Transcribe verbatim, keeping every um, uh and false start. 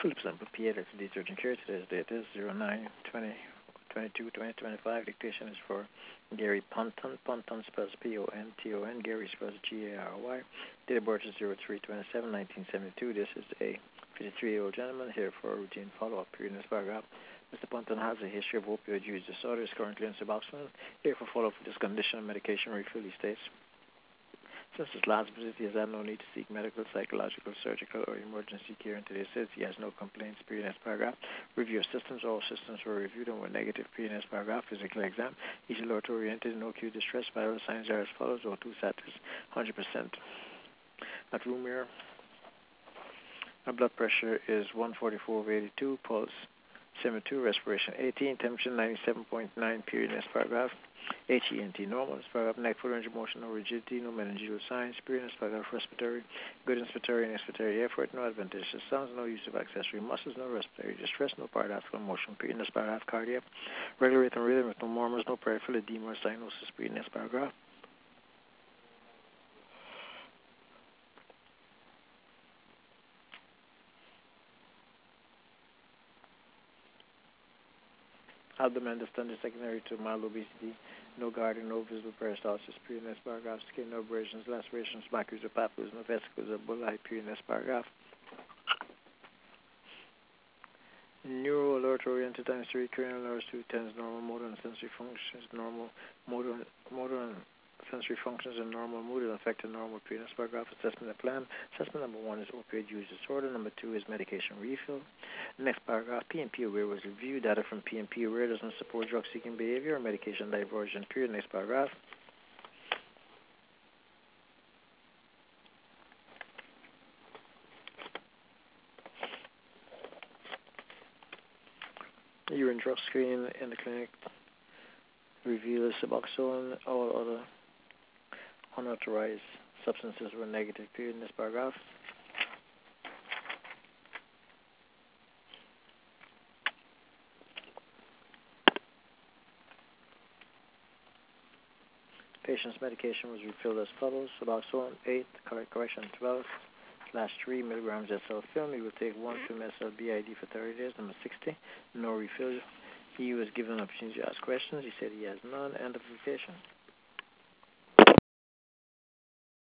Phillips and P A, that's the urgent care. Today's date is zero nine twenty twenty-two twenty twenty-five. Dictation is for Gary Ponton. Ponton spells P O N T O N. Gary spells G A R Y. Date of birth is zero three twenty-seven nineteen seventy-two. This is a fifty-three-year-old gentleman here for a routine follow-up period in this paragraph. Mister Ponton has a history of opioid use disorder. Is currently on Suboxone. Here for follow-up for this condition and medication refill, he states. Since his last visit, he has had no need to seek medical, psychological, surgical, or emergency care. And today says he has no complaints. Period. Next paragraph. Review of systems. All systems were reviewed and were negative. Period. Next paragraph. Physical exam. He's alert oriented. No acute distress. Vital signs are as follows. O two status one hundred percent. At room mirror. Our blood pressure is one forty-four over eighty-two. Pulse seventy-two. Respiration eighteen. Temperature ninety-seven point nine. Period. Next paragraph. H E N T normal. This paragraph. Neck, foot, range of motion, no rigidity, no meningeal signs. Period. This paragraph. Respiratory, good inspiratory and expiratory effort, no adventitious sounds, no use of accessory muscles, no respiratory distress, no paradoxical motion. Period. This paragraph. Cardiac, regular rhythm, rhythm with no murmurs, no peripheral edema or cyanosis. Period. This paragraph. Abdomen distended secondary to mild obesity, no guarding, no visible peristalsis. Period. Next paragraph. Skin, no abrasions, lacerations, macros or papules, no vesicles or bullae. Period. Next paragraph. Neuro alert oriented times three, cranial alerts two tens, normal motor and sensory functions, normal motor, motor and sensory functions and normal mood and affected normal. Period. Next paragraph. Assessment and plan. Assessment number one is opioid use disorder. Number two is medication refill. Next paragraph. P N P aware was reviewed. Data from P N P aware doesn't support drug seeking behavior or medication diversion. Period. Next paragraph. Urine drug screen in the clinic reveals Suboxone. All other unauthorized substances were negative. Period. In this paragraph. Patient's medication was refilled as follows. Suboxone eight, correct correction twelve slash three milligrams S L film. He will take one film S L B I D for thirty days. Number sixty, no refill. He was given an opportunity to ask questions. He said he has none. End of the patient.